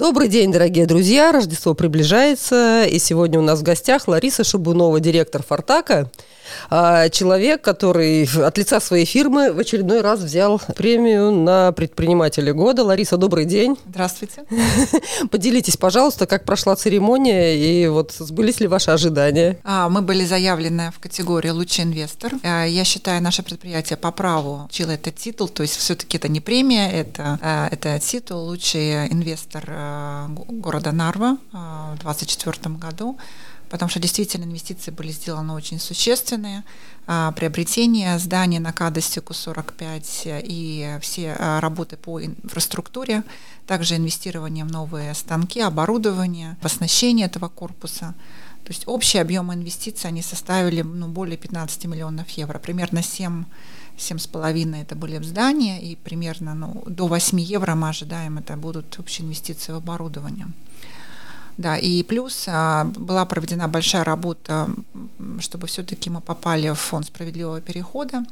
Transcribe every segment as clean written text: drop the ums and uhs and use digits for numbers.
Добрый день, дорогие друзья! Рождество приближается, и сегодня у нас в гостях Лариса Шабунова, директор «Фортака». Человек, который от лица своей фирмы в очередной раз взял премию на предпринимателя года. Лариса, добрый день. Здравствуйте. Поделитесь, пожалуйста, как прошла церемония и вот сбылись ли ваши ожидания? Мы были заявлены в категории «Лучший инвестор». Я считаю, наше предприятие по праву получило этот титул, то есть все-таки это не премия, это титул «Лучший инвестор города Нарва в 2024 году». Потому что действительно инвестиции были сделаны очень существенные. Приобретение здания на Кадастику 45 и все работы по инфраструктуре, также инвестирование в новые станки, оборудование, в оснащение этого корпуса. То есть общий объем инвестиций они составили более 15 миллионов евро. Примерно 7,5 это были в здания, и примерно до 8 евро мы ожидаем, это будут общие инвестиции в оборудование. Да, и плюс была проведена большая работа, чтобы все-таки мы попали в фонд справедливого перехода.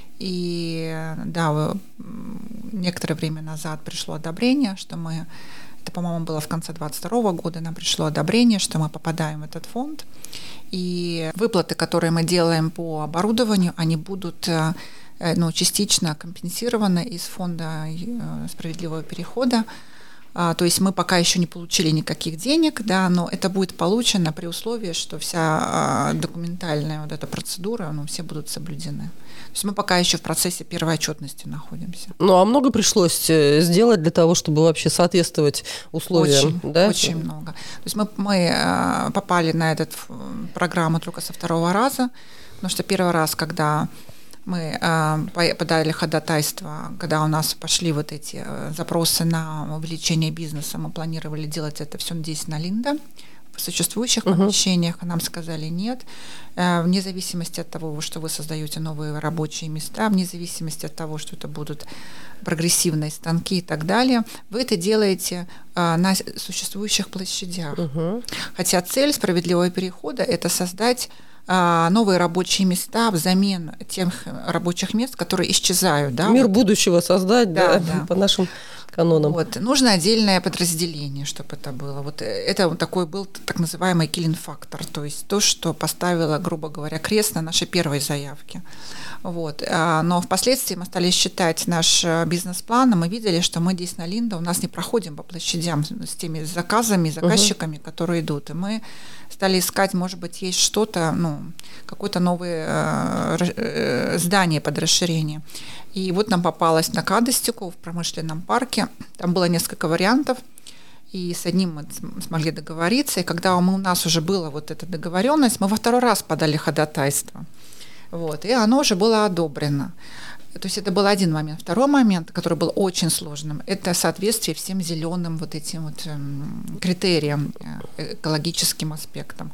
И да, некоторое время назад пришло одобрение, что это, по-моему, было в конце 2022 года, нам пришло одобрение, что мы попадаем в этот фонд. И выплаты, которые мы делаем по оборудованию, они будут частично компенсированы из фонда справедливого перехода. То есть мы пока еще не получили никаких денег, да, но это будет получено при условии, что вся документальная вот эта процедура, все будут соблюдены. То есть мы пока еще в процессе первой отчетности находимся. А много пришлось сделать для того, чтобы вообще соответствовать условиям? Очень много. То есть мы попали на эту программу только со второго раза, потому что первый раз, когда мы подали ходатайство, когда у нас пошли вот эти запросы на увеличение бизнеса, мы планировали делать это все здесь на Линда, в существующих помещениях, а нам сказали нет, вне зависимости от того, что вы создаете новые рабочие места, вне зависимости от того, что это будут прогрессивные станки и так далее, вы это делаете на существующих площадях. Хотя цель справедливого перехода – это создать новые рабочие места взамен тех рабочих мест, которые исчезают. Да? Мир будущего создать, да, по нашим канонам. Нужно отдельное подразделение, чтобы это было. Это такой был так называемый киллинг-фактор, то есть то, что поставило, грубо говоря, крест на нашей первой заявке. Но впоследствии мы стали считать наш бизнес-план, и мы видели, что мы здесь на Линда у нас не проходим по площадям с теми заказами, заказчиками, которые идут. И мы стали искать, может быть, есть что-то, какое-то новое здание под расширение. И нам попалось на Кадастику в промышленном парке. Там было несколько вариантов. И с одним мы смогли договориться. И когда у нас уже была эта договоренность, мы во второй раз подали ходатайство. И оно уже было одобрено. То есть это был один момент. Второй момент, который был очень сложным, это соответствие всем зеленым этим критериям, экологическим аспектам.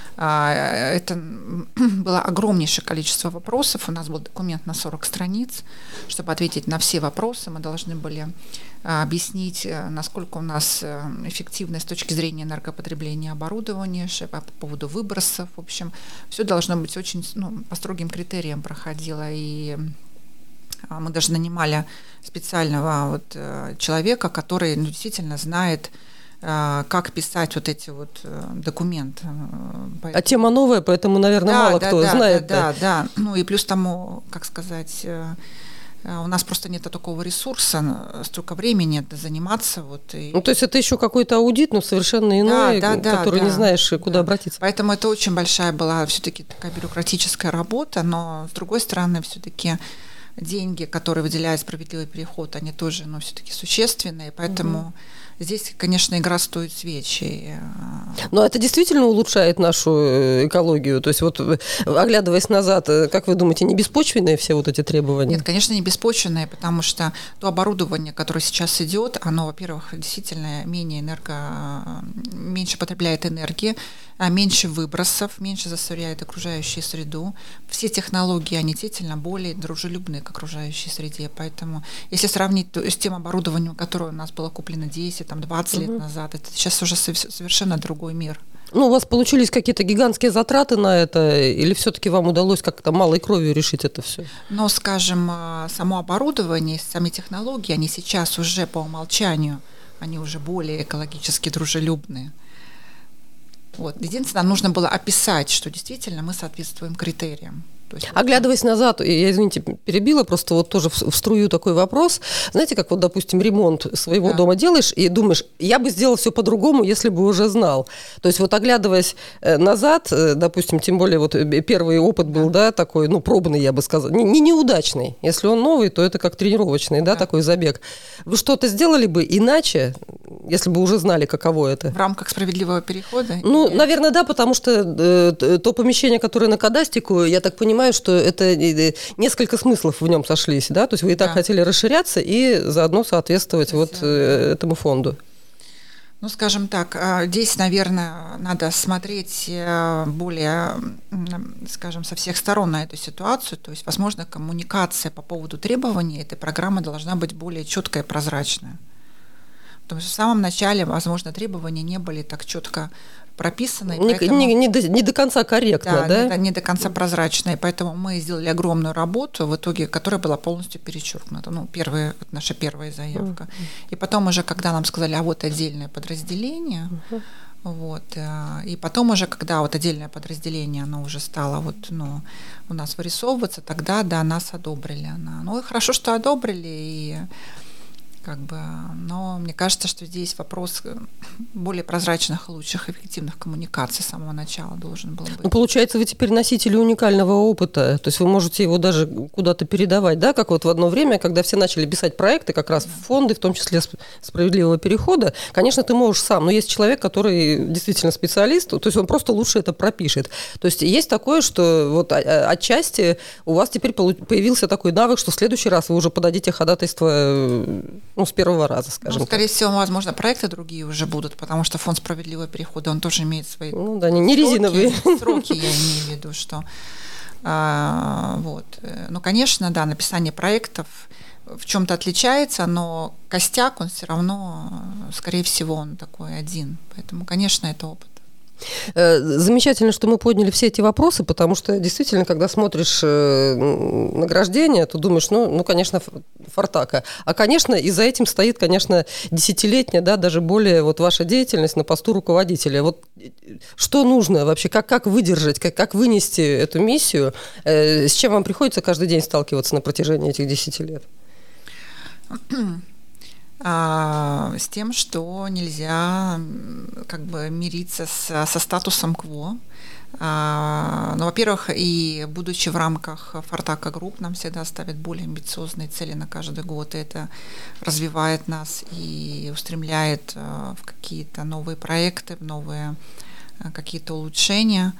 Это было огромнейшее количество вопросов. У нас был документ на 40 страниц. Чтобы ответить на все вопросы, мы должны были объяснить, насколько у нас эффективно с точки зрения энергопотребления оборудования, по поводу выбросов. В общем, все должно быть очень по строгим критериям проходило. И мы даже нанимали специального человека, который действительно знает, как писать эти документы. А тема новая, поэтому, наверное, мало кто знает. Да. И плюс тому, как сказать, у нас просто нет такого ресурса, столько времени заниматься. То есть это еще какой-то аудит, но совершенно иной, который не знаешь, куда обратиться. Поэтому это очень большая была все-таки такая бюрократическая работа, но с другой стороны все-таки деньги, которые выделяет справедливый переход, они тоже, все-таки существенные, поэтому здесь, конечно, игра стоит свечи. Но это действительно улучшает нашу экологию? То есть оглядываясь назад, как вы думаете, не беспочвенные все эти требования? Нет, конечно, не беспочвенные, потому что то оборудование, которое сейчас идет, оно, во-первых, действительно меньше потребляет энергии, меньше выбросов, меньше засоряет окружающую среду. Все технологии, они действительно более дружелюбные к окружающей среде. Поэтому, если сравнить с тем оборудованием, которое у нас было куплено 10-20 лет назад, это сейчас уже совершенно другой мир. У вас получились какие-то гигантские затраты на это, или все-таки вам удалось как-то малой кровью решить это все? Но, скажем, само оборудование, сами технологии, они сейчас уже по умолчанию они уже более экологически дружелюбные. Вот. Единственное, нужно было описать, что действительно мы соответствуем критериям. Оглядываясь назад, я, извините, перебила, просто вот тоже в струю такой вопрос. Знаете, как вот, допустим, ремонт своего дома делаешь и думаешь, я бы сделал все по-другому, если бы уже знал. То есть вот оглядываясь назад, допустим, тем более вот первый опыт был, да, такой, ну, пробный, я бы сказала, не неудачный. Если он новый, то это как тренировочный, да, такой забег. Вы что-то сделали бы иначе, если бы уже знали, каково это? В рамках справедливого перехода? Ну, наверное, да, потому что то помещение, которое на Кадастику, я так понимаю, что это несколько смыслов в нем сошлись, да? То есть вы и так хотели расширяться и заодно соответствовать вот этому фонду. Ну, скажем так, здесь, наверное, надо смотреть более, скажем, со всех сторон на эту ситуацию. То есть, возможно, коммуникация по поводу требований этой программы должна быть более четкая и прозрачная. Потому что в самом начале, возможно, требования не были так четко прописаны. Не до конца корректно, да? Не до конца прозрачно. И поэтому мы сделали огромную работу, в итоге, которая была полностью перечеркнута. Ну, наша первая заявка. И потом уже, когда нам сказали, а вот отдельное подразделение, вот, и потом уже, когда вот отдельное подразделение, оно уже стало вот, ну, у нас вырисовываться, тогда, да, нас одобрили. Ну, и хорошо, что одобрили, и как бы, но мне кажется, что здесь вопрос более прозрачных, лучших, эффективных коммуникаций с самого начала должен был быть. Ну, получается, вы теперь носители уникального опыта, то есть вы можете его даже куда-то передавать, да, как вот в одно время, когда все начали писать проекты, как раз в фонды, в том числе справедливого перехода, конечно, ты можешь сам, но есть человек, который действительно специалист, то есть он просто лучше это пропишет. То есть есть такое, что вот отчасти у вас теперь появился такой навык, что в следующий раз вы уже подадите ходатайство, ну, с первого раза, скажем. Ну, скорее всего, возможно, проекты другие уже будут, потому что фонд справедливого перехода, он тоже имеет свои не резиновые сроки, я имею в виду, что вот. Ну, конечно, да, написание проектов в чем-то отличается, но костяк, он все равно, скорее всего, он такой один. Поэтому, конечно, это опыт. Замечательно, что мы подняли все эти вопросы, потому что действительно, когда смотришь награждение, то думаешь, ну, конечно, Фортака. А, конечно, и за этим стоит, конечно, десятилетняя, да, даже более вот ваша деятельность на посту руководителя. Вот что нужно вообще, как выдержать, как вынести эту миссию, с чем вам приходится каждый день сталкиваться на протяжении этих 10 лет? С тем, что нельзя как бы мириться со статусом кво. Ну, во-первых, и будучи в рамках Фортака Групп, нам всегда ставят более амбициозные цели на каждый год, и это развивает нас и устремляет в какие-то новые проекты, в новые какие-то улучшения.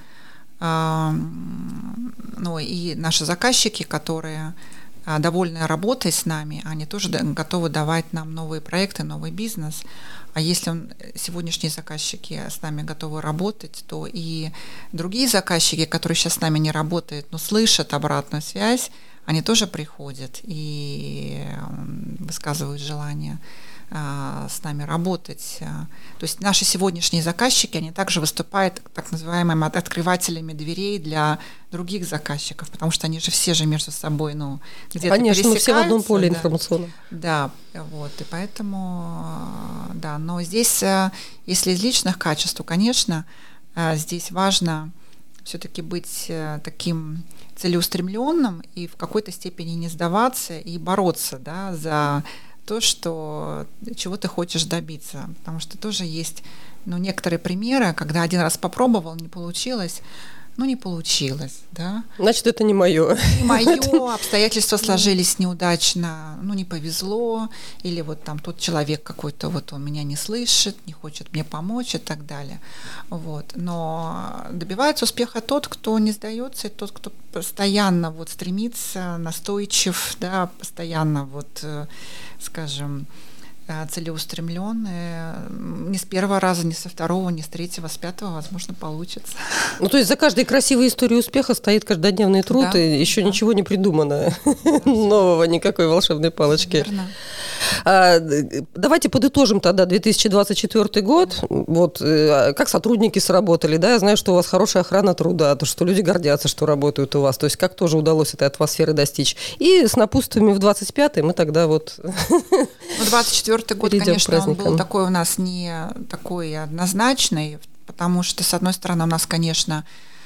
Ну, и наши заказчики, которые довольны работой с нами, они тоже готовы давать нам новые проекты, новый бизнес. А если сегодняшние заказчики с нами готовы работать, то и другие заказчики, которые сейчас с нами не работают, но слышат обратную связь, они тоже приходят и высказывают желание с нами работать. То есть наши сегодняшние заказчики, они также выступают так называемыми открывателями дверей для других заказчиков, потому что они же все же между собой, ну, где-то пересекаются. Конечно, мы все в одном поле информационном. Да, вот, и поэтому, да, но здесь, если из личных качеств, то, конечно, здесь важно все-таки быть таким целеустремленным и в какой-то степени не сдаваться и бороться, да, за то, чего ты хочешь добиться. Потому что тоже есть, ну, некоторые примеры, когда один раз попробовал, не получилось, не получилось, да. Значит, это не мое. Не мое, обстоятельства сложились неудачно, не повезло, или вот там тот человек какой-то, вот он меня не слышит, не хочет мне помочь и так далее. Вот. Но добивается успеха тот, кто не сдается, и тот, кто постоянно вот стремится, настойчив, да, постоянно вот, скажем, целеустремленные. не с первого раза, не со второго, не с третьего, с пятого, возможно, получится. Ну, то есть за каждой красивой историей успеха стоит каждодневный труд, Да, и еще ничего не придумано нового, никакой волшебной палочки. Верно. Давайте подытожим тогда 2024 год. Вот как сотрудники сработали, да? Я знаю, что у вас хорошая охрана труда, то, что люди гордятся, что работают у вас. То есть как тоже удалось этой атмосферы достичь. И с напутствиями в 25-й мы тогда вот... Ну, 24-й год, конечно, он был такой у нас не такой однозначный, потому что, с одной стороны, у нас, конечно,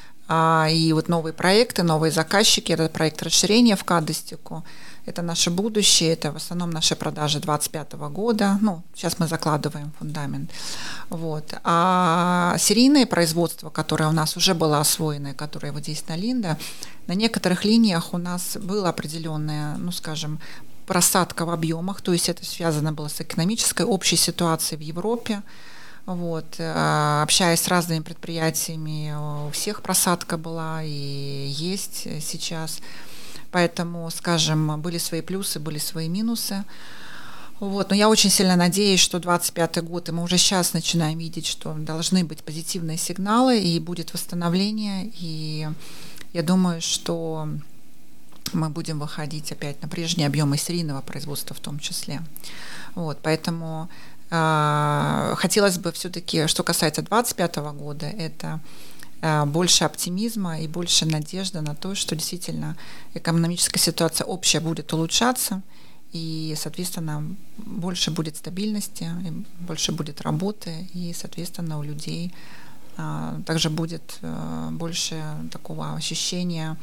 и вот новые проекты, новые заказчики, это проект расширения в Кадыстику, это наше будущее, это в основном наши продажи 2025 года, ну, сейчас мы закладываем фундамент, вот. А серийное производство, которое у нас уже было освоено, которое вот здесь на Линда, на некоторых линиях у нас была определенная, ну, скажем, просадка в объемах, то есть это связано было с экономической общей ситуацией в Европе. Вот. Общаясь с разными предприятиями, у всех просадка была и есть сейчас. Поэтому, скажем, были свои плюсы, были свои минусы. Вот. Но я очень сильно надеюсь, что 25-й год, и мы уже сейчас начинаем видеть, что должны быть позитивные сигналы, и будет восстановление. И я думаю, что мы будем выходить опять на прежние объемы серийного производства в том числе. Вот, поэтому хотелось бы все-таки, что касается 2025 года, это больше оптимизма и больше надежды на то, что действительно экономическая ситуация общая будет улучшаться, и, соответственно, больше будет стабильности, больше будет работы, и, соответственно, у людей также будет больше такого ощущения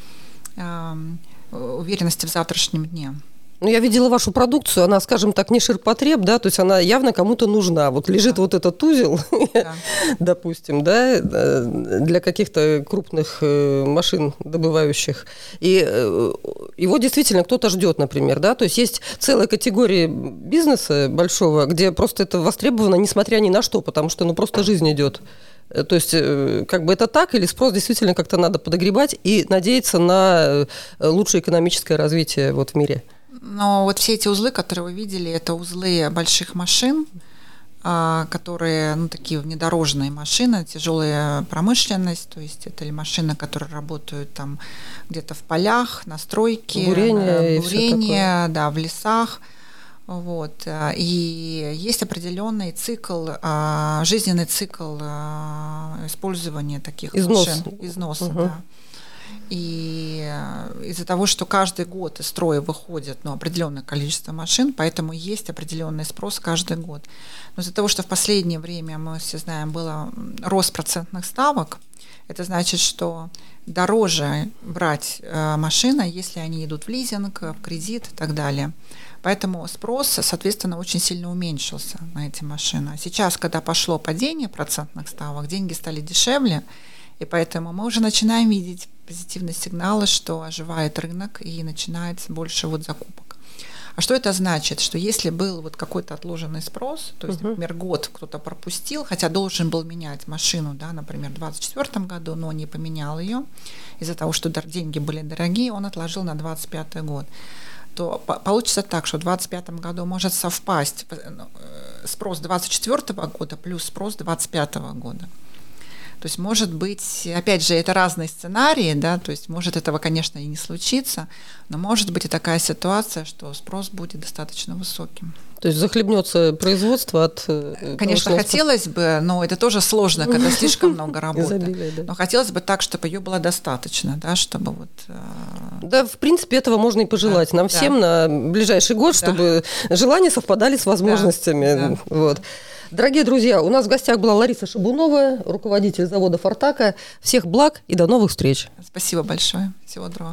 уверенности в завтрашнем дне. Ну, я видела вашу продукцию, она, скажем так, не ширпотреб, да, то есть она явно кому-то нужна. Вот лежит вот этот узел, допустим, да, для каких-то крупных машин добывающих, и его действительно кто-то ждет, например, да, то есть есть целая категория бизнеса большого, где просто это востребовано, несмотря ни на что, потому что, ну, просто жизнь идет. То есть, как бы это так, или спрос действительно как-то надо подогревать и надеяться на лучшее экономическое развитие вот в мире? Но вот все эти узлы, которые вы видели, это узлы больших машин, которые, ну, такие внедорожные машины, тяжелая промышленность, то есть это ли машины, которые работают там где-то в полях, на стройке, бурение, да, в лесах. Вот. И есть определенный цикл, жизненный цикл использования таких машин. Износа, да. И из-за того, что каждый год из строя выходит, ну, определенное количество машин, поэтому есть определенный спрос каждый год. Но из-за того, что в последнее время, мы все знаем, был рост процентных ставок, это значит, что дороже брать машины, если они идут в лизинг, в кредит и так далее. Поэтому спрос, соответственно, очень сильно уменьшился на эти машины. Сейчас, когда пошло падение процентных ставок, деньги стали дешевле, и поэтому мы уже начинаем видеть позитивные сигналы, что оживает рынок и начинается больше вот закупок. А что это значит? Что если был вот какой-то отложенный спрос, то есть, например, год кто-то пропустил, хотя должен был менять машину, да, например, в 2024 году, но не поменял ее из-за того, что деньги были дорогие, он отложил на 2025 год, то получится так, что в 2025 году может совпасть спрос 2024 года плюс спрос 2025 года. То есть, может быть, опять же, это разные сценарии, да, то есть, может этого, конечно, и не случиться, но может быть и такая ситуация, что спрос будет достаточно высоким. То есть захлебнется производство от... Конечно, хотелось бы, но это тоже сложно, когда слишком много работы. Но хотелось бы так, чтобы ее было достаточно, да, чтобы вот... Да, в принципе, этого можно и пожелать нам всем на ближайший год, чтобы желания совпадали с возможностями. Вот. Дорогие друзья, у нас в гостях была Лариса Шабунова, руководитель завода «Фортака». Всех благ и до новых встреч. Спасибо большое. Всего доброго.